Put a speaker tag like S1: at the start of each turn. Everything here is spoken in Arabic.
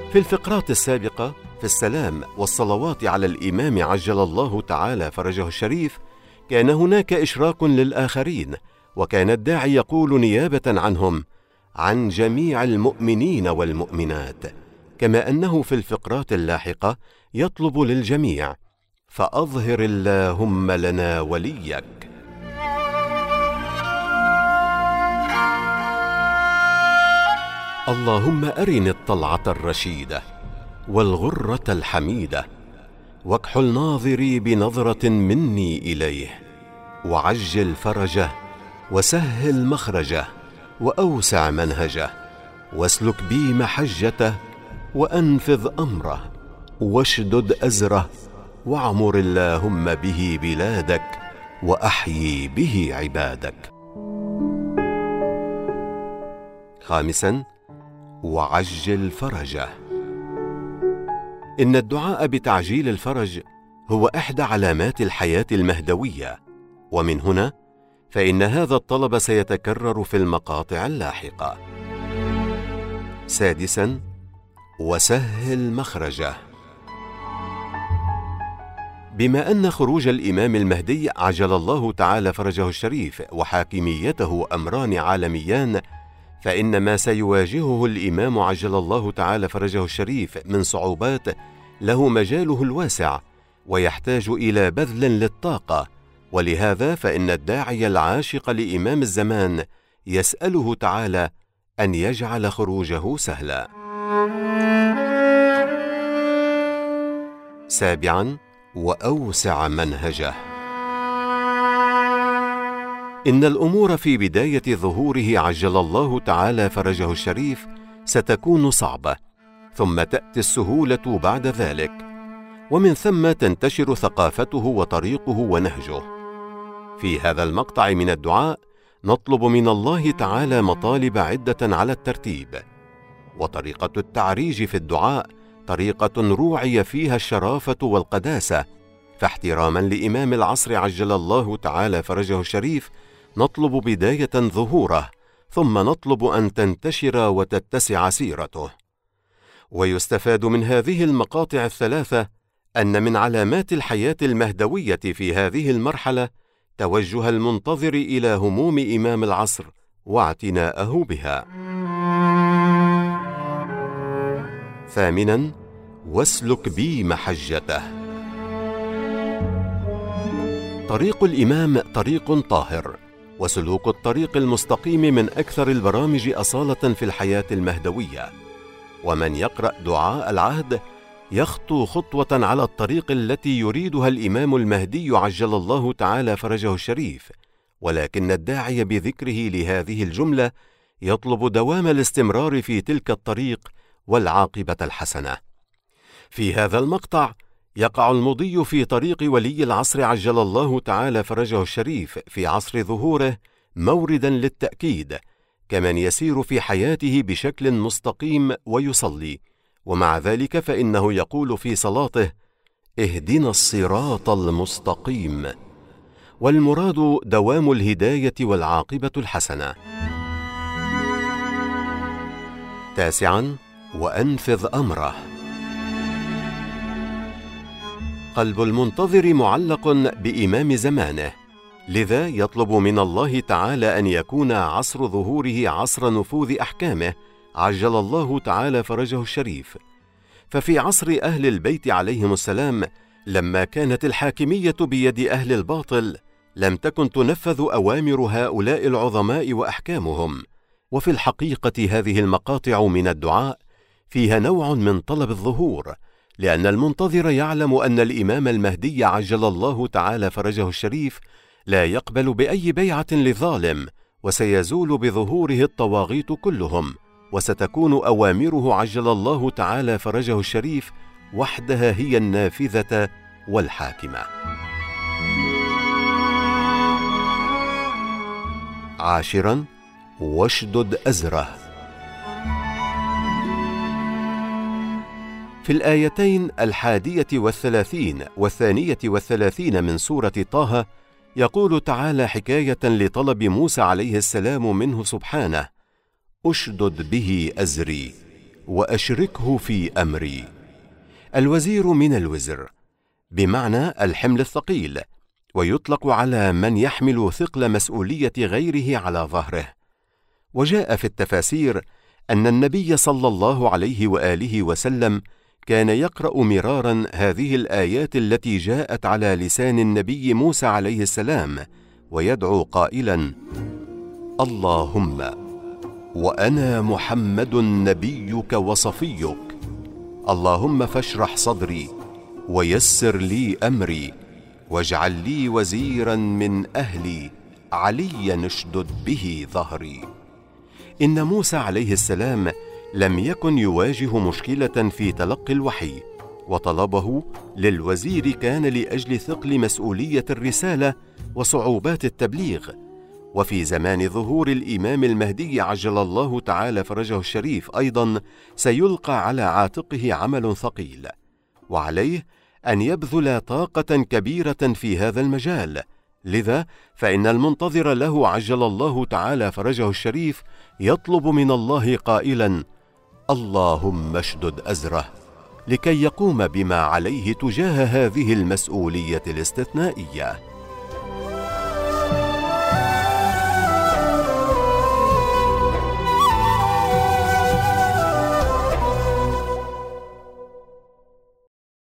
S1: في الفقرات السابقة في السلام والصلوات على الإمام عجل الله تعالى فرجه الشريف كان هناك إشراق للآخرين، وكان الداعي يقول نيابة عنهم عن جميع المؤمنين والمؤمنات، كما أنه في الفقرات اللاحقة يطلب للجميع: فأظهر اللهم لنا وليك. اللهم أرني الطلعة الرشيدة والغرة الحميدة، واكحل ناظري بنظرة مني إليه، وعجل فرجه، وسهل مخرجه، وأوسع منهجه، واسلك بي محجته، وأنفذ أمره، واشدد أزره، واعمر اللهم به بلادك، وأحيي به عبادك. 5. وعجل فرجه. إن الدعاء بتعجيل الفرج هو إحدى علامات الحياة المهدوية، ومن هنا فإن هذا الطلب سيتكرر في المقاطع اللاحقة. 6. وسهل مخرجه. بما أن خروج الإمام المهدي عجل الله تعالى فرجه الشريف وحاكميته أمران عالميان، فإن ما سيواجهه الإمام عجل الله تعالى فرجه الشريف من صعوبات له مجاله الواسع، ويحتاج إلى بذل للطاقة، ولهذا فإن الداعي العاشق لإمام الزمان يسأله تعالى أن يجعل خروجه سهلا. 7. وأوسع منهجه. إن الأمور في بداية ظهوره عجل الله تعالى فرجه الشريف ستكون صعبة، ثم تأتي السهولة بعد ذلك، ومن ثم تنتشر ثقافته وطريقه ونهجه. في هذا المقطع من الدعاء نطلب من الله تعالى مطالب عدة على الترتيب، وطريقة التعريج في الدعاء طريقة روعي فيها الشرافة والقداسة، فاحتراما لإمام العصر عجل الله تعالى فرجه الشريف نطلب بداية ظهوره، ثم نطلب أن تنتشر وتتسع سيرته. ويستفاد من هذه المقاطع الثلاثة أن من علامات الحياة المهدوية في هذه المرحلة توجه المنتظر إلى هموم إمام العصر واعتناءه بها. 8. واسلك بي محجته. طريق الإمام طريق طاهر، وسلوك الطريق المستقيم من أكثر البرامج أصالة في الحياة المهدوية، ومن يقرأ دعاء العهد يخطو خطوة على الطريق التي يريدها الإمام المهدي عجل الله تعالى فرجه الشريف، ولكن الداعي بذكره لهذه الجملة يطلب دوام الاستمرار في تلك الطريق والعاقبة الحسنة. في هذا المقطع يقع المضي في طريق ولي العصر عجل الله تعالى فرجه الشريف في عصر ظهوره موردا للتأكيد، كمن يسير في حياته بشكل مستقيم ويصلي، ومع ذلك فإنه يقول في صلاته: اهدنا الصراط المستقيم، والمراد دوام الهداية والعاقبة الحسنة. 9. وأنفذ أمره. قلب المنتظر معلق بإمام زمانه، لذا يطلب من الله تعالى أن يكون عصر ظهوره عصر نفوذ أحكامه عجل الله تعالى فرجه الشريف. ففي عصر أهل البيت عليهم السلام، لما كانت الحاكمية بيد أهل الباطل، لم تكن تنفذ أوامر هؤلاء العظماء وأحكامهم. وفي الحقيقة هذه المقاطع من الدعاء فيها نوع من طلب الظهور، لأن المنتظر يعلم أن الإمام المهدي عجل الله تعالى فرجه الشريف لا يقبل بأي بيعة لظالم، وسيزول بظهوره الطواغيت كلهم، وستكون أوامره عجل الله تعالى فرجه الشريف وحدها هي النافذة والحاكمة. 10. واشدد أزره. في الآيتين 31 و32 من سورة طه يقول تعالى حكاية لطلب موسى عليه السلام منه سبحانه: أشدد به أزري وأشركه في أمري. الوزير من الوزر بمعنى الحمل الثقيل، ويطلق على من يحمل ثقل مسؤولية غيره على ظهره. وجاء في التفاسير أن النبي صلى الله عليه وآله وسلم كان يقرأ مرارا هذه الآيات التي جاءت على لسان النبي موسى عليه السلام، ويدعو قائلا: اللهم وأنا محمد نبيك وصفيك، اللهم فاشرح صدري ويسر لي أمري واجعل لي وزيرا من أهلي عليا اشدد به ظهري. إن موسى عليه السلام لم يكن يواجه مشكلة في تلقي الوحي، وطلبه للوزير كان لأجل ثقل مسؤولية الرسالة وصعوبات التبليغ. وفي زمان ظهور الإمام المهدي عجل الله تعالى فرجه الشريف أيضا سيلقى على عاتقه عمل ثقيل، وعليه أن يبذل طاقة كبيرة في هذا المجال. لذا فإن المنتظر له عجل الله تعالى فرجه الشريف يطلب من الله قائلا: اللهم اشدد أزره لكي يقوم بما عليه تجاه هذه المسؤولية الاستثنائية.